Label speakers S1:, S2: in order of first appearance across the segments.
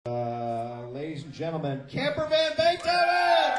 S1: Ladies and gentlemen, Camper Van Beethoven!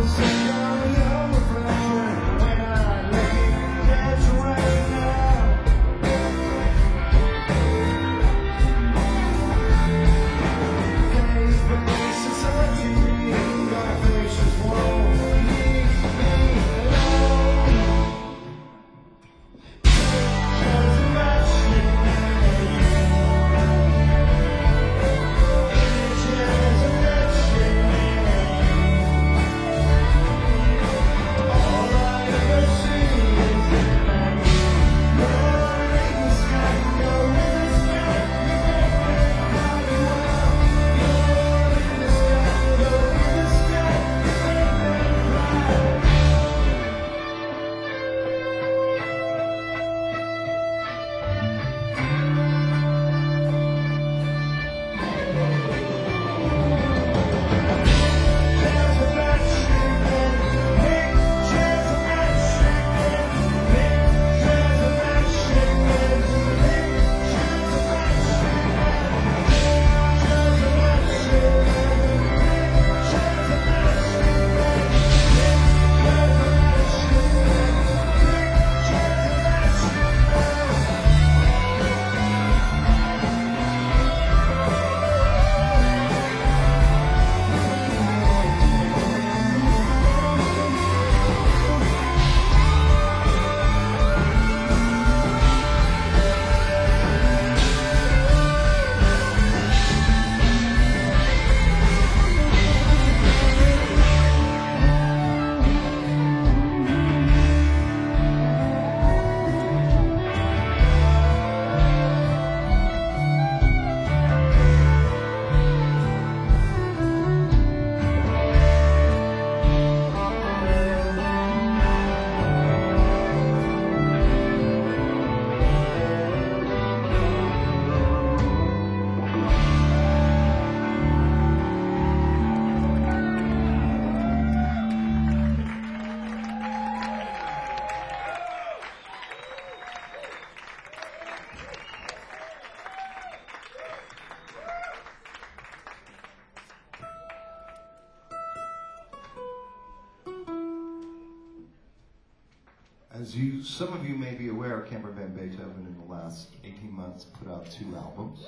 S2: Some of you may be aware, Camper Van Beethoven in the last 18 months put out 2 albums.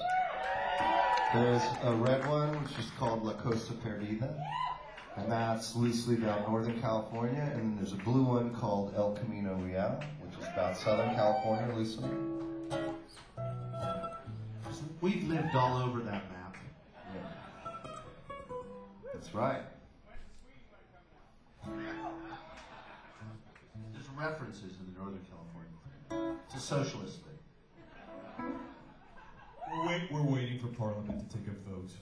S2: There's a red one, which is called La Costa Perdida, and that's loosely about Northern California, and then there's a blue one called El Camino Real, which is about Southern California loosely.
S1: We've lived all over that map.
S2: Yeah. That's right.
S1: There's references in the Northern California. It's a socialist thing.
S3: We're waiting for Parliament to take a vote.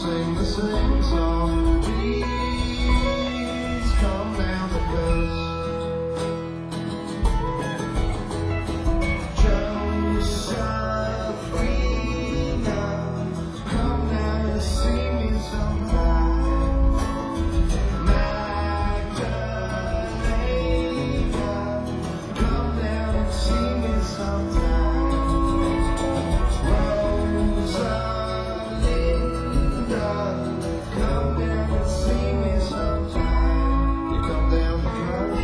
S2: sing the same song. Please come down the coast. Josephina, come down and see me sometime. Magdalena, come down and see me sometime. Rosalinda, come down and see me sometime. You come down the coast.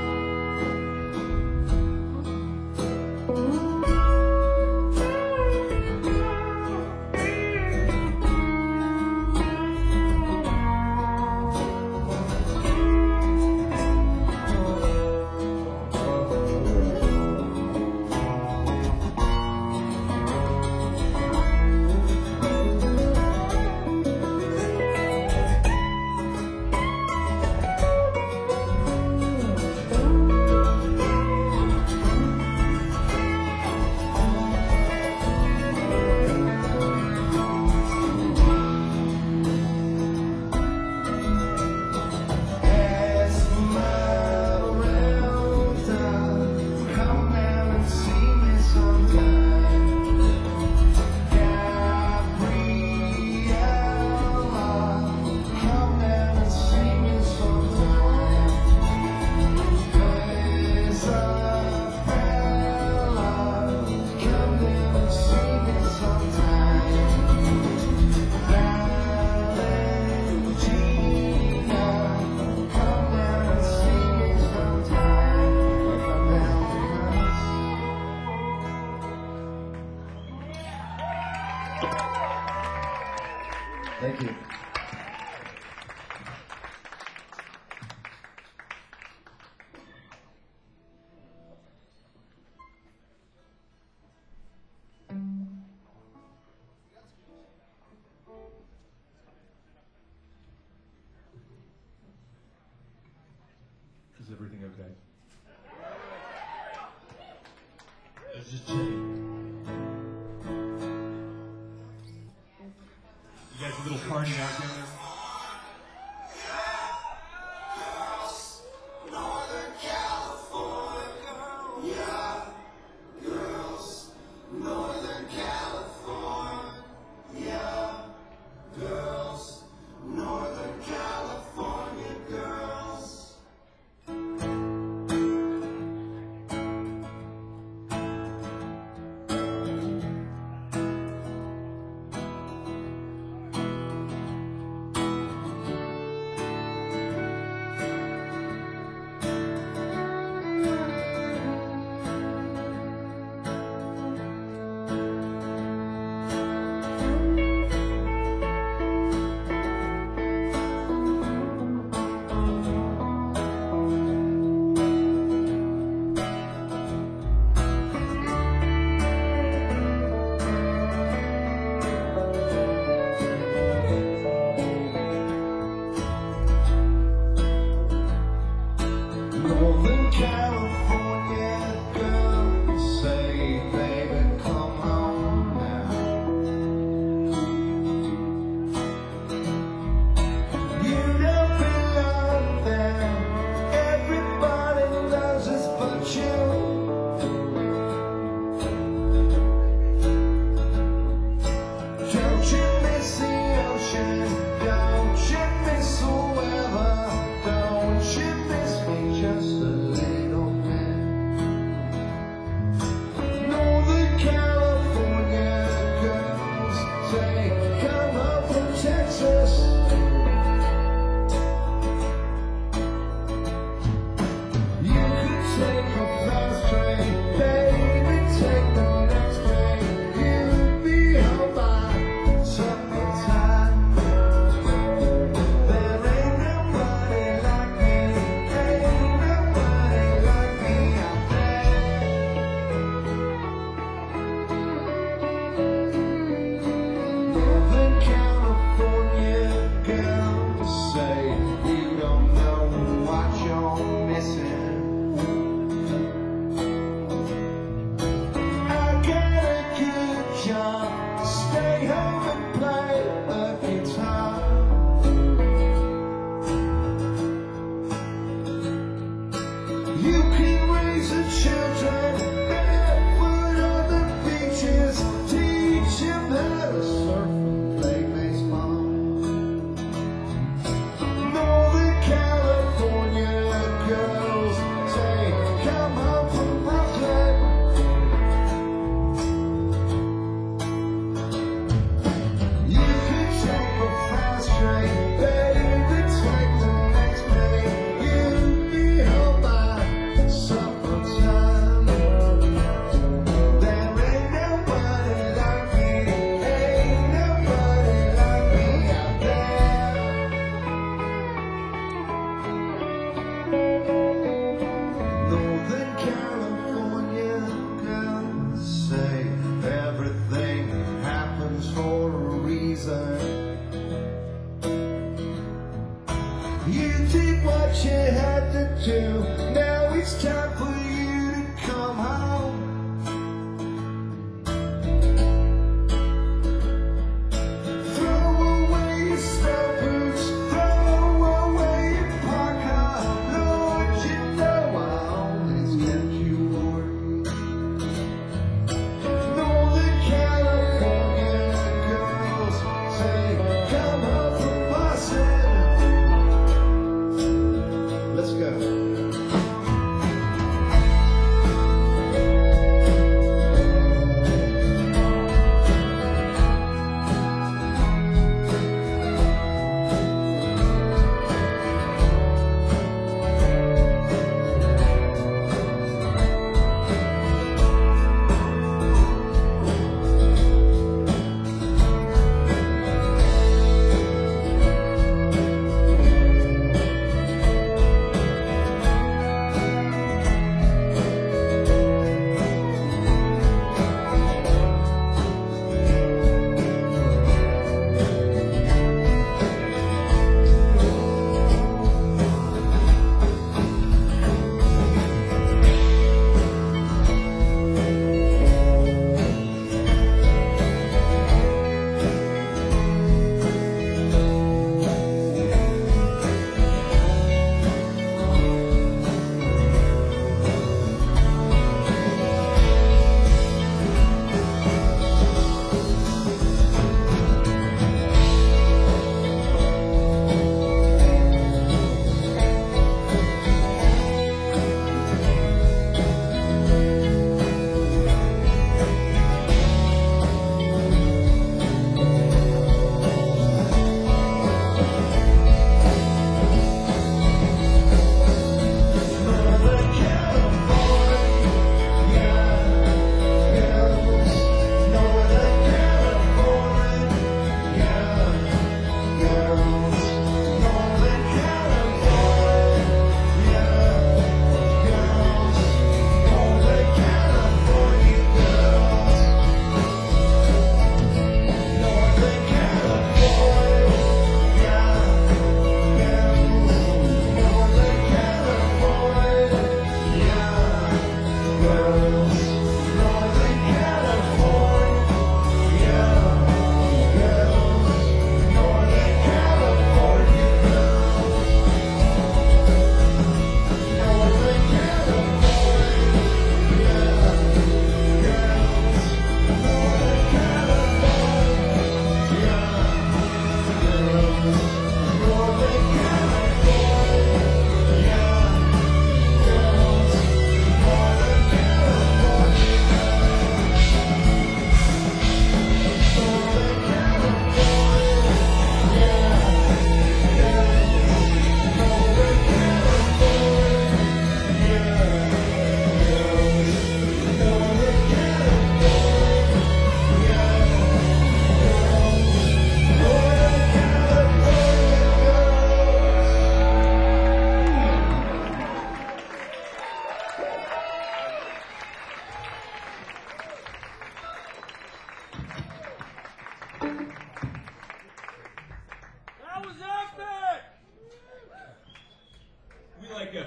S2: Thank you.
S3: Is everything okay?
S1: It's just checking.
S3: You guys a little party out there?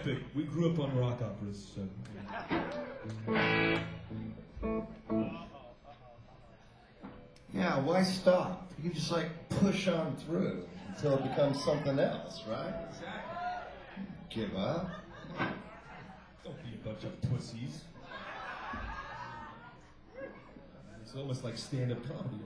S3: epic. We grew up on rock operas, so.
S2: Yeah, why stop? You can just like push on through until it becomes something else, right? Give up.
S3: Don't be a bunch of pussies. It's almost like stand-up comedy.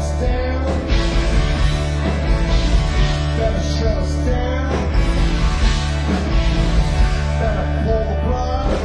S2: us down. Better shut us down. Better pull the plug.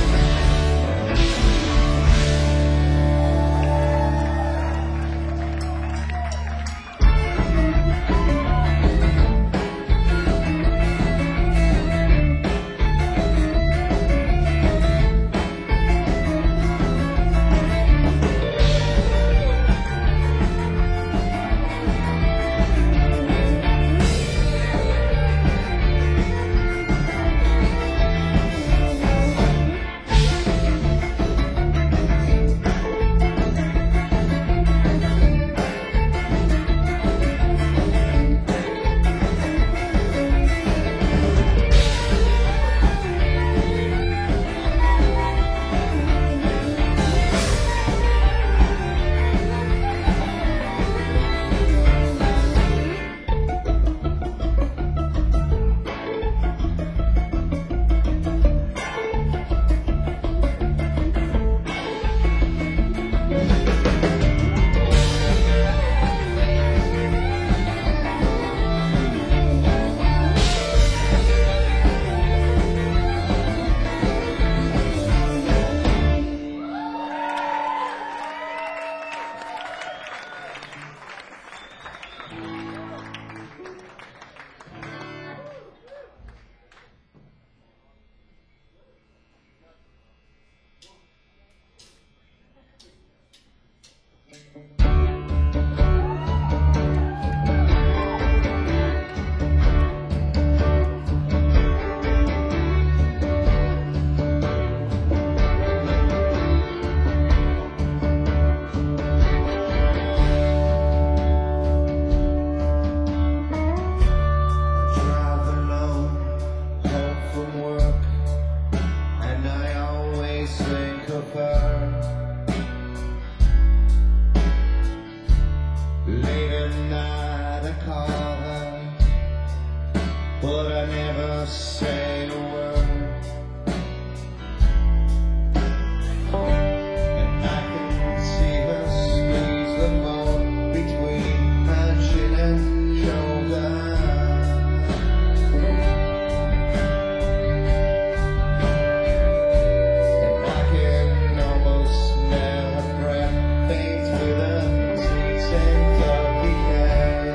S2: Late at night I call her, but I never say a word. And I can see her squeeze the phone between her chin and shoulder. And I can almost smell her breath faint with a sweet scent of decay.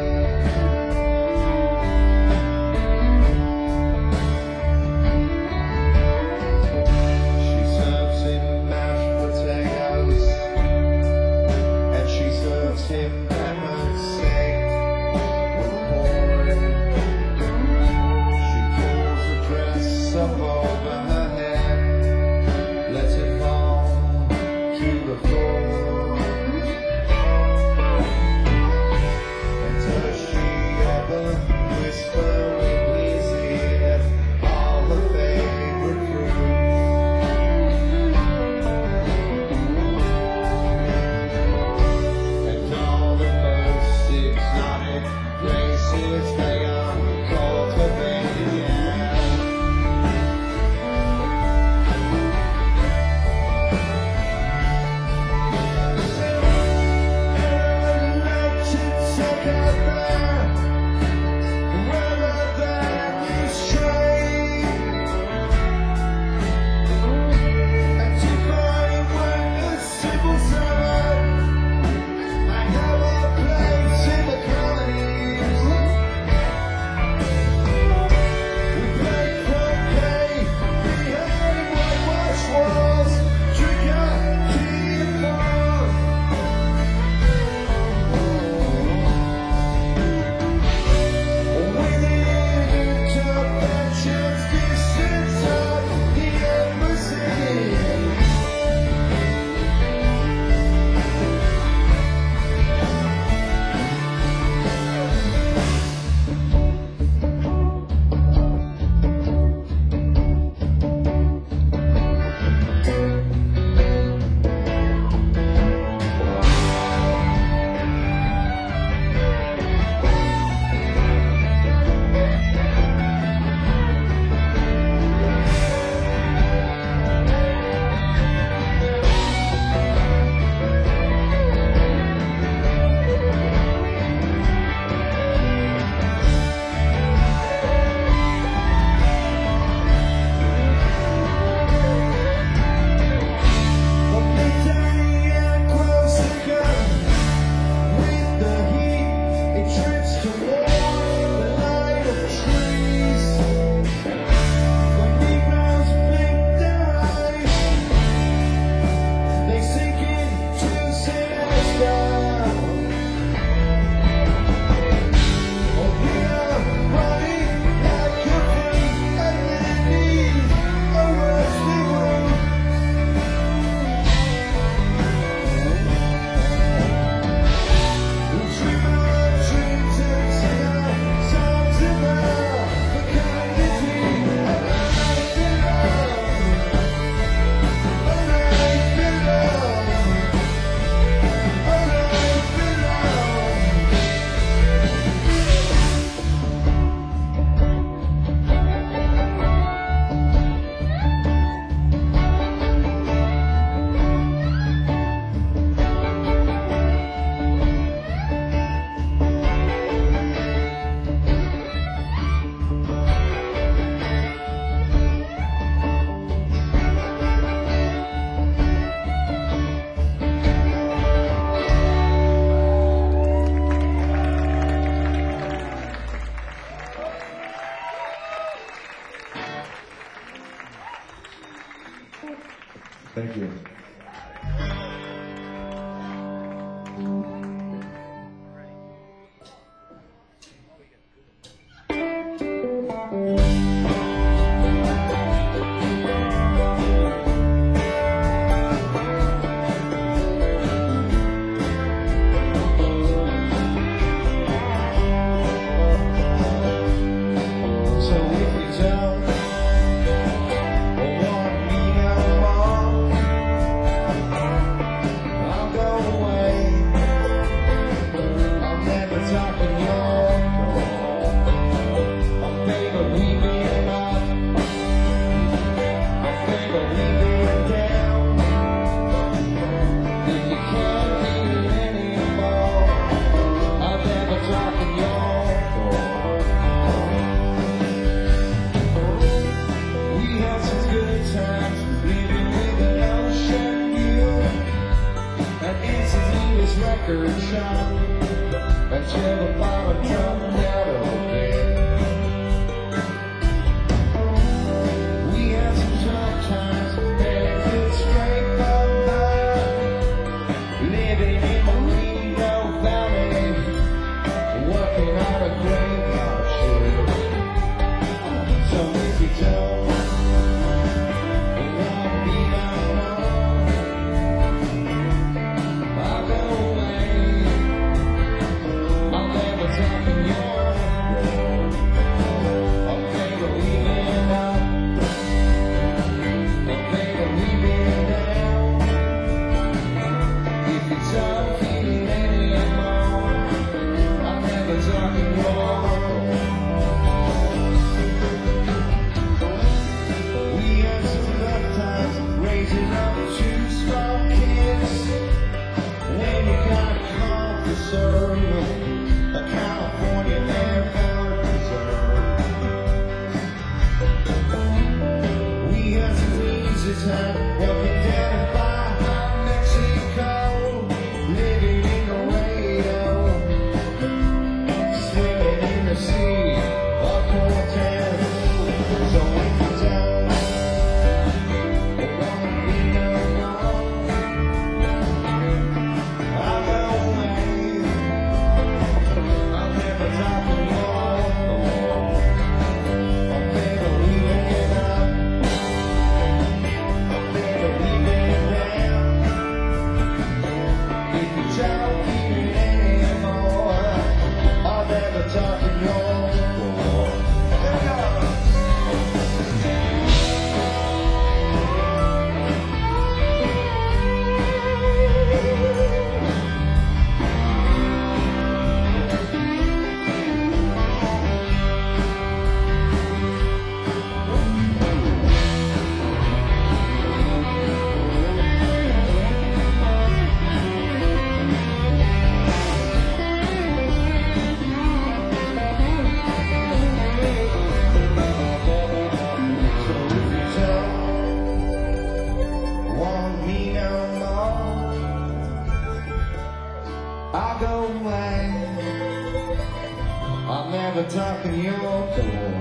S2: She serves him mashed potatoes, and she serves him pepper steak with corn. She pulls the dress up over her head, lets it fall to the floor. And does she ever whisper in his ear all her favorite fruit? And all the most exotic places they are cultivated, yeah.
S3: Thank you.
S4: Record shop until the bottom jumped out of bed. We had some tough times, barely could scrape up by. Living in Marino Valley, working on a graveyard shift. So if you don't want to be down I'll go away. I'll never talk in your door. I'll pay to leave it up. I'll pay to leave it down. If you don't feel it anymore, I'll never talk in your door. We had some rough times raising up two small kids. When you got called for serving a California airport reserve, we had some easy time walking down in Baja, Mexico, living in Laredo, swimming in the sea of Cortez. So if you don't want to be no more, I'll go away. I'll never talk in your door. I'll never leave it up. I'll never leave it down. If you don't keep it anymore, I'll never talk in your door. So if you don't want me no more, I'll go away. I'll never talk in your door.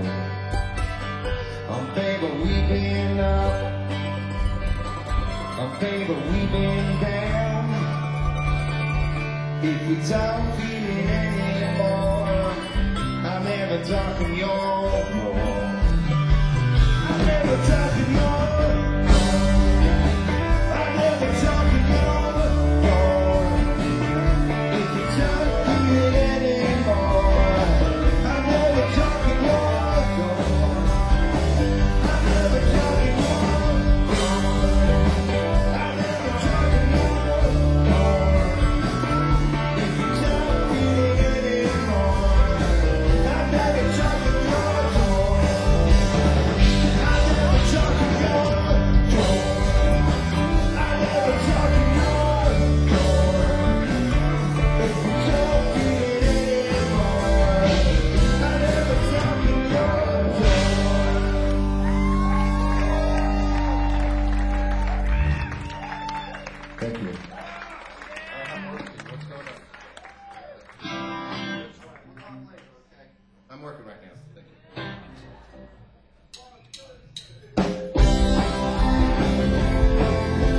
S4: Baby, we've been up. Baby, we've been down. If you don't feel it anymore, I'll never talk in your door. I'll never talk in your door. I'll never talk in your door. If you don't feel it anymore, I'll never talk in your door. I'll never talk in your door. I'll never talk in your door. If you don't feel it anymore, I'll never talk in your door. I'll never talk in your door. I'll never talk in your door. If you don't feel it anymore, I'll never talk in your door.
S2: Thank you. I'm working right now. Thank you.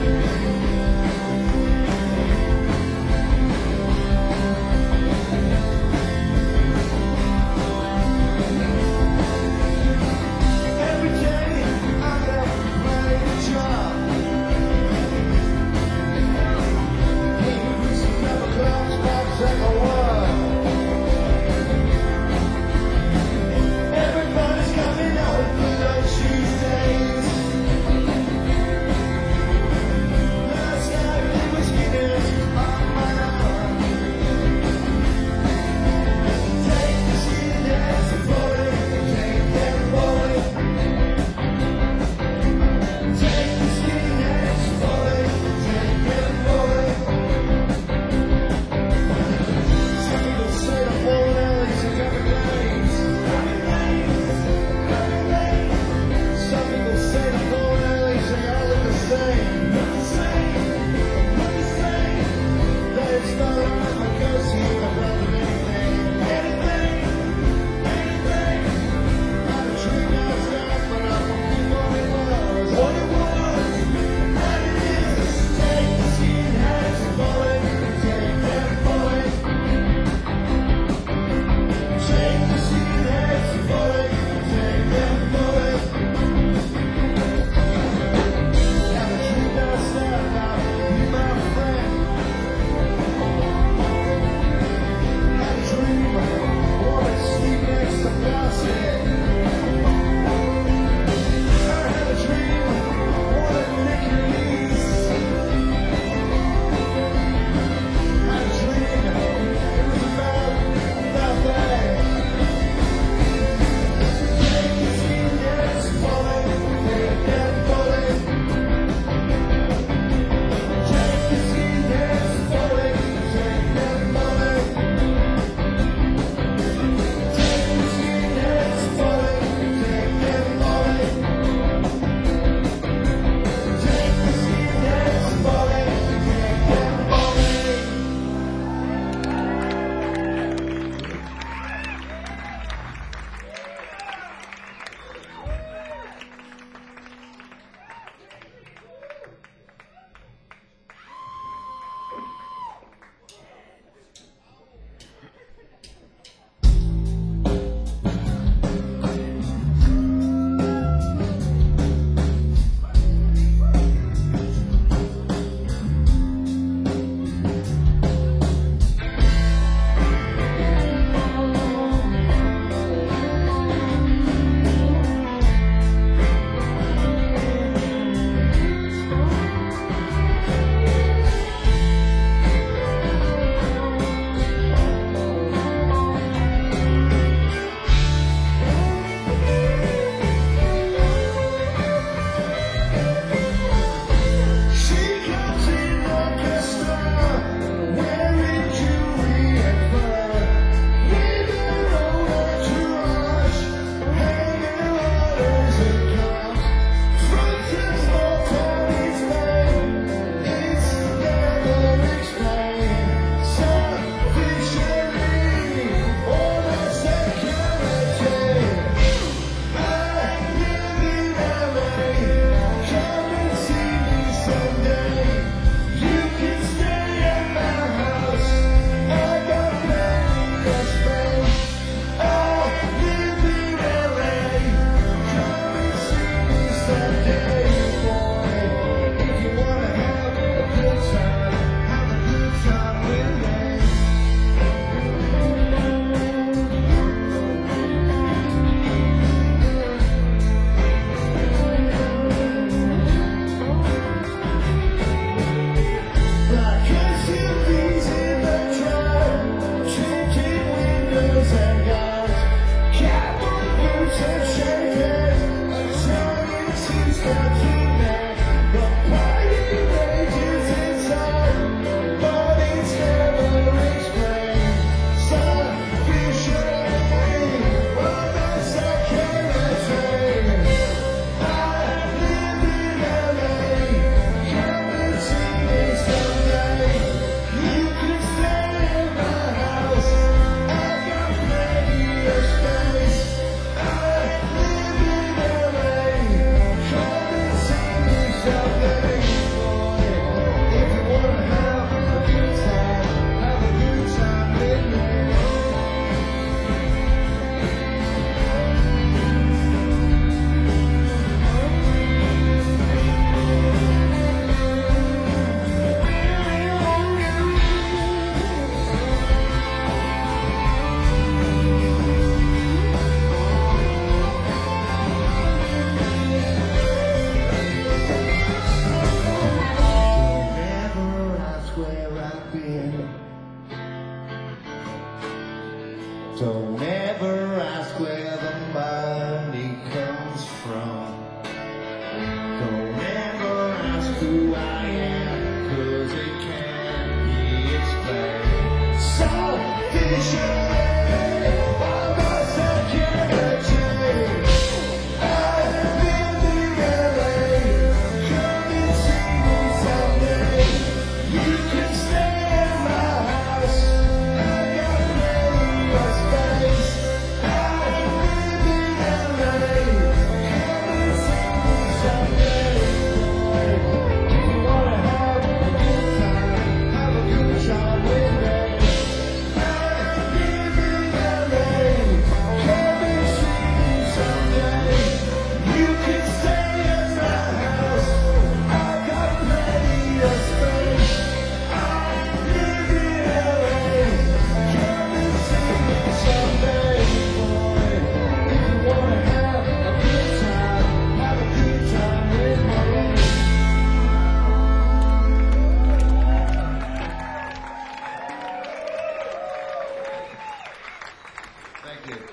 S4: Don't ever ask where the money comes from. Don't ever ask who I am, 'cause it can't be explained. Selfishly, I must have character. I live in LA. Come and see me someday. You can stay at my house. I got plenty of space. I live in LA. Come and see me someday. If you wanna have a good time with me. I live in LA. Come and see me someday. You can stay at my house. I got plenty of space. I live in LA. Come and see me someday, boy. If you wanna have a good time with me.
S2: Thank you.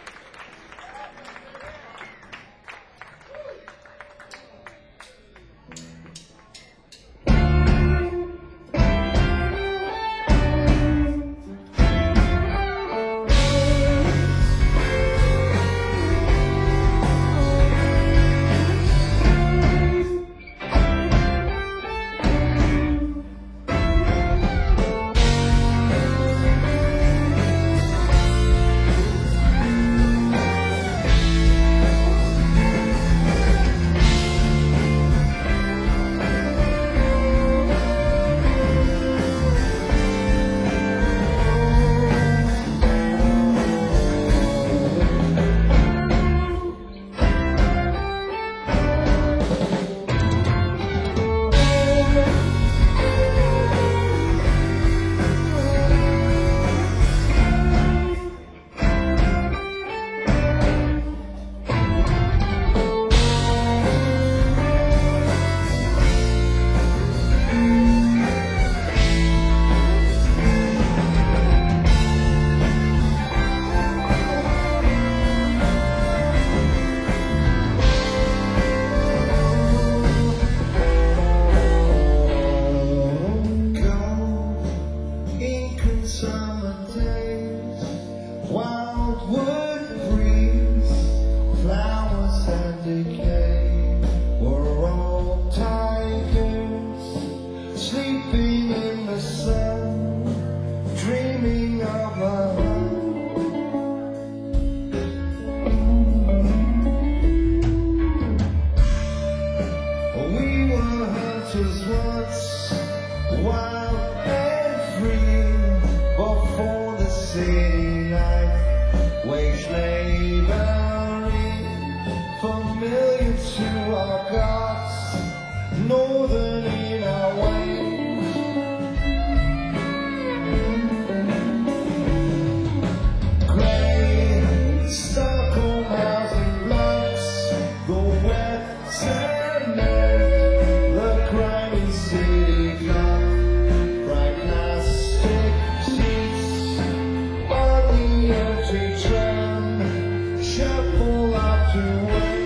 S2: Summer days, wildwood breeze, flowers and decay. We're all tigers, sleeping in the sun, dreaming of a We were hunters once, wild and free. Before the city life, wage slavery, familiar to our gods, northern in our ways. Grey, Stockholm housing blocks, the wet cement, the grimy city clock. Shuffle out to work.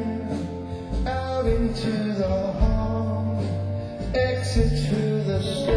S2: exit to the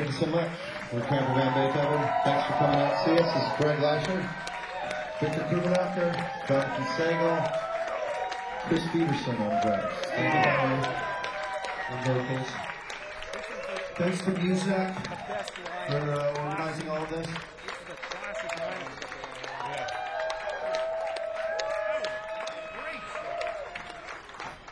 S2: Thank you so much. We're Camper Van Beethoven. Thanks for coming out to see us. This is Greg Lasher, Victor Kubenacher, Jonathan Sagal, Chris Peterson on drums. Thank you, Henry. On vocals. Thanks to Muzak for organizing all of this.